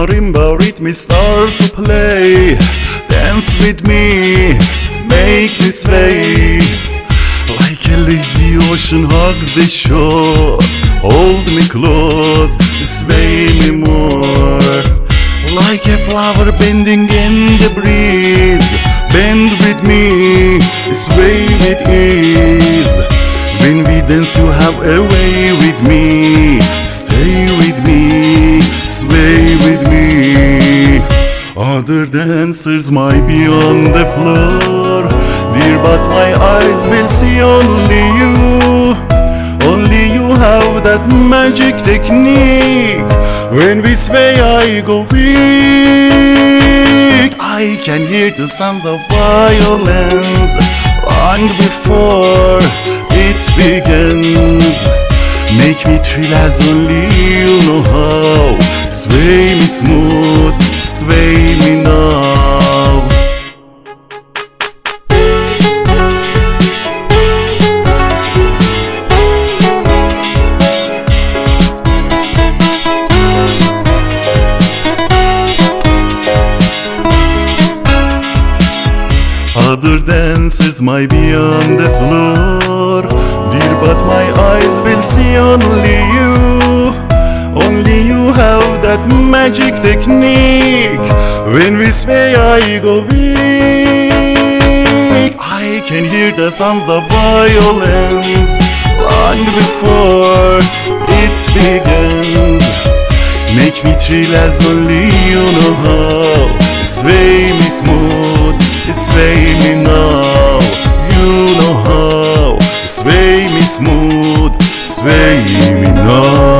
marimba rhythm start to play. Dance with me, make me sway. Like a lazy ocean hugs the shore. Hold me close, sway me more. Like a flower bending in the breeze. Bend with me, sway with ease. When we dance you have a way with me. Stay with me, sway with me. Other dancers might be on the floor, dear, but my eyes will see only you. Only you have that magic technique. When we sway I go weak. I can hear the sounds of violence long before it begins. Make me thrill as only you know how. Sway me smooth, sway me now. Other dancers might be on the floor, dear, but my eyes will see only you. Only you have that magic technique. When we sway I go weak. I can hear the sounds of violence long before it begins. Make me thrill as only you know how. Sway me smooth, sway me now. You know how. Sway me smooth, sway me now.